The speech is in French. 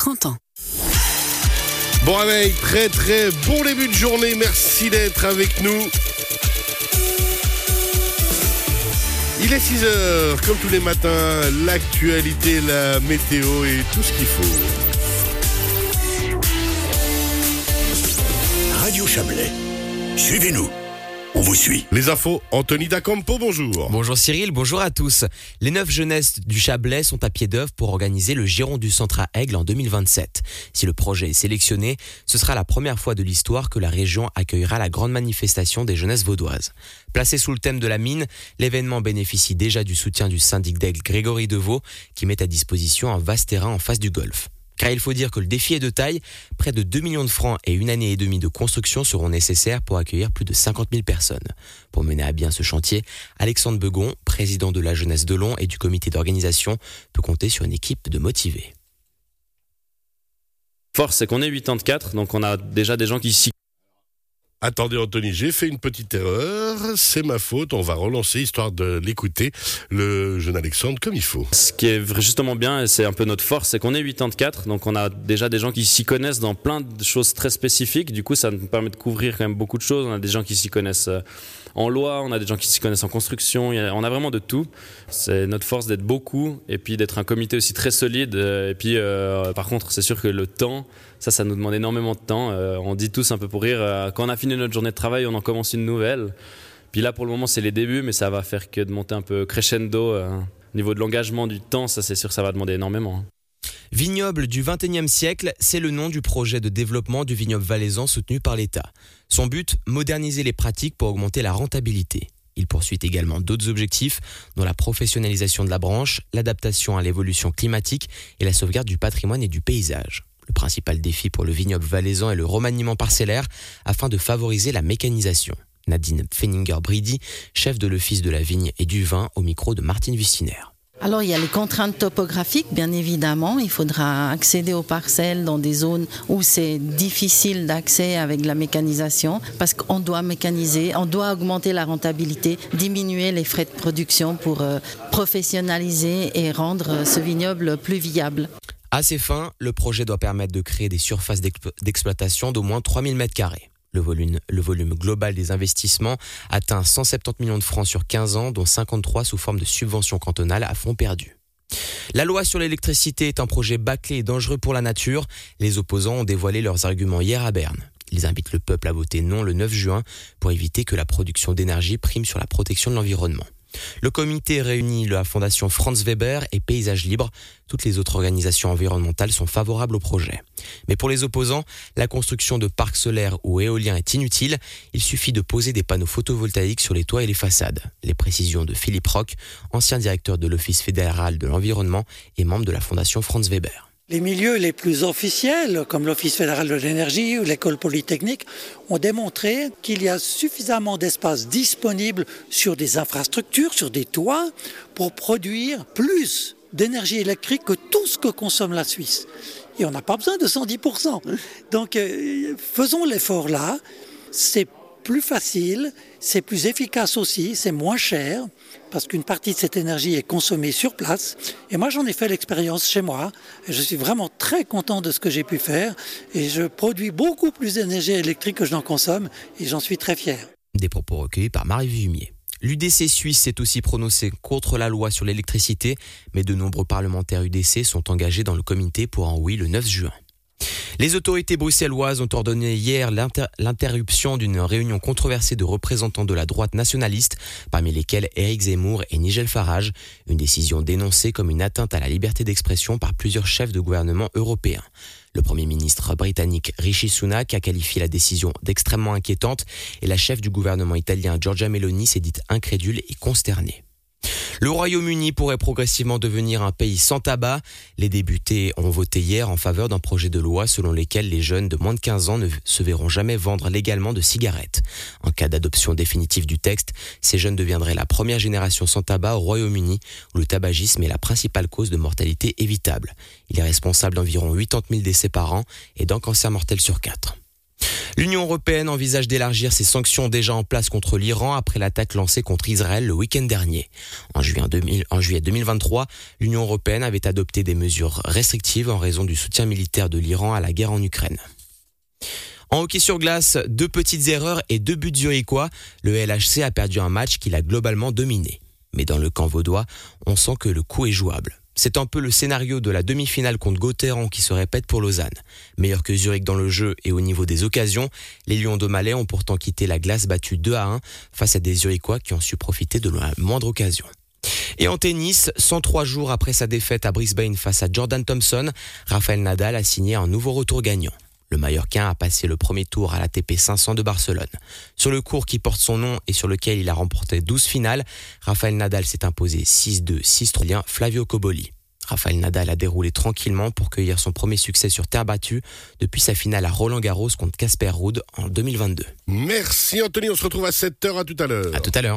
30 ans. Bon réveil, très très bon début de journée, merci d'être avec nous. Il est 6h, comme tous les matins, l'actualité, la météo et tout ce qu'il faut. Radio Chablais, suivez-nous. On vous suit. Les infos, Anthony Dacampo, bonjour. Bonjour Cyril, bonjour à tous. Les 9 jeunesses du Chablais sont à pied d'œuvre pour organiser le Giron du Centre à Aigle en 2027. Si le projet est sélectionné, ce sera la première fois de l'histoire que la région accueillera la grande manifestation des jeunesses vaudoises. Placé sous le thème de la mine, l'événement bénéficie déjà du soutien du syndic d'Aigle Grégory Deveau qui met à disposition un vaste terrain en face du golfe. Car il faut dire que le défi est de taille, près de 2 millions de francs et 1 année et demie de construction seront nécessaires pour accueillir plus de 50 000 personnes. Pour mener à bien ce chantier, Alexandre Begon, président de la jeunesse de Long et du comité d'organisation, peut compter sur une équipe de motivés. Force, c'est qu'on est 84, donc on a déjà des gens qui s'y... Attendez Anthony, j'ai fait une petite erreur, c'est ma faute, on va relancer histoire de l'écouter, le jeune Alexandre, comme il faut. Ce qui est justement bien, et c'est un peu notre force, c'est qu'on est 84, donc on a déjà des gens qui s'y connaissent dans plein de choses très spécifiques, du coup ça nous permet de couvrir quand même beaucoup de choses, on a des gens qui s'y connaissent en loi, on a des gens qui s'y connaissent en construction, on a vraiment de tout. C'est notre force d'être beaucoup, et puis d'être un comité aussi très solide, et puis par contre c'est sûr que le temps, ça nous demande énormément de temps, on dit tous un peu pour rire, quand on a fini notre journée de travail, on en commence une nouvelle. Puis là, pour le moment, c'est les débuts, mais ça va faire que de monter un peu crescendo. Au niveau de l'engagement du temps, ça, c'est sûr, ça va demander énormément. Vignoble du XXIe siècle, c'est le nom du projet de développement du vignoble valaisan soutenu par l'État. Son but, moderniser les pratiques pour augmenter la rentabilité. Il poursuit également d'autres objectifs, dont la professionnalisation de la branche, l'adaptation à l'évolution climatique et la sauvegarde du patrimoine et du paysage. Le principal défi pour le vignoble valaisan est le remaniement parcellaire afin de favoriser la mécanisation. Nadine Fenninger-Bridy, chef de l'Office de la vigne et du vin, au micro de Martine Wustiner. Alors il y a les contraintes topographiques, bien évidemment. Il faudra accéder aux parcelles dans des zones où c'est difficile d'accès avec la mécanisation parce qu'on doit mécaniser, on doit augmenter la rentabilité, diminuer les frais de production pour professionnaliser et rendre ce vignoble plus viable. À ces fins, le projet doit permettre de créer des surfaces d'exploitation d'au moins 3000 m². Le volume global des investissements atteint 170 millions de francs sur 15 ans, dont 53 sous forme de subventions cantonales à fonds perdus. La loi sur l'électricité est un projet bâclé et dangereux pour la nature. Les opposants ont dévoilé leurs arguments hier à Berne. Ils invitent le peuple à voter non le 9 juin pour éviter que la production d'énergie prime sur la protection de l'environnement. Le comité réunit la fondation Franz Weber et Paysages Libres. Toutes les autres organisations environnementales sont favorables au projet. Mais pour les opposants, la construction de parcs solaires ou éoliens est inutile. Il suffit de poser des panneaux photovoltaïques sur les toits et les façades. Les précisions de Philippe Roch, ancien directeur de l'Office fédéral de l'environnement et membre de la fondation Franz Weber. Les milieux les plus officiels, comme l'Office fédéral de l'énergie ou l'École polytechnique, ont démontré qu'il y a suffisamment d'espace disponible sur des infrastructures, sur des toits, pour produire plus d'énergie électrique que tout ce que consomme la Suisse. Et on n'a pas besoin de 110%. Donc faisons l'effort là, c'est plus facile, c'est plus efficace aussi, c'est moins cher, parce qu'une partie de cette énergie est consommée sur place. Et moi, j'en ai fait l'expérience chez moi. Et je suis vraiment très content de ce que j'ai pu faire. Et je produis beaucoup plus d'énergie électrique que je n'en consomme. Et j'en suis très fier. Des propos recueillis par Marie Vumier. L'UDC suisse s'est aussi prononcé contre la loi sur l'électricité, mais de nombreux parlementaires UDC sont engagés dans le comité pour un oui le 9 juin. Les autorités bruxelloises ont ordonné hier l'interruption d'une réunion controversée de représentants de la droite nationaliste, parmi lesquels Éric Zemmour et Nigel Farage, une décision dénoncée comme une atteinte à la liberté d'expression par plusieurs chefs de gouvernement européens. Le Premier ministre britannique Rishi Sunak a qualifié la décision d'extrêmement inquiétante et la chef du gouvernement italien Giorgia Meloni s'est dite incrédule et consternée. Le Royaume-Uni pourrait progressivement devenir un pays sans tabac. Les députés ont voté hier en faveur d'un projet de loi selon lequel les jeunes de moins de 15 ans ne se verront jamais vendre légalement de cigarettes. En cas d'adoption définitive du texte, ces jeunes deviendraient la première génération sans tabac au Royaume-Uni, où le tabagisme est la principale cause de mortalité évitable. Il est responsable d'environ 80 000 décès par an et d'un cancer mortel sur 4. L'Union européenne envisage d'élargir ses sanctions déjà en place contre l'Iran après l'attaque lancée contre Israël le week-end dernier. En juillet 2023, l'Union européenne avait adopté des mesures restrictives en raison du soutien militaire de l'Iran à la guerre en Ukraine. En hockey sur glace, 2 petites erreurs et 2 buts zurichois. Le LHC a perdu un match qu'il a globalement dominé. Mais dans le camp vaudois, on sent que le coup est jouable. C'est un peu le scénario de la demi-finale contre Gauthieron qui se répète pour Lausanne. Meilleur que Zurich dans le jeu et au niveau des occasions, les Lions d'Aumale ont pourtant quitté la glace battue 2-1 face à des Zurichois qui ont su profiter de la moindre occasion. Et en tennis, 103 jours après sa défaite à Brisbane face à Jordan Thompson, Rafael Nadal a signé un nouveau retour gagnant. Le Mallorquin a passé le premier tour à l'ATP 500 de Barcelone. Sur le court qui porte son nom et sur lequel il a remporté 12 finales, Rafael Nadal s'est imposé 6-2, 6-3, Flavio Cobolli. Rafael Nadal a déroulé tranquillement pour cueillir son premier succès sur terre battue depuis sa finale à Roland-Garros contre Casper Ruud en 2022. Merci Anthony, on se retrouve à 7h, à tout à l'heure. À tout à l'heure.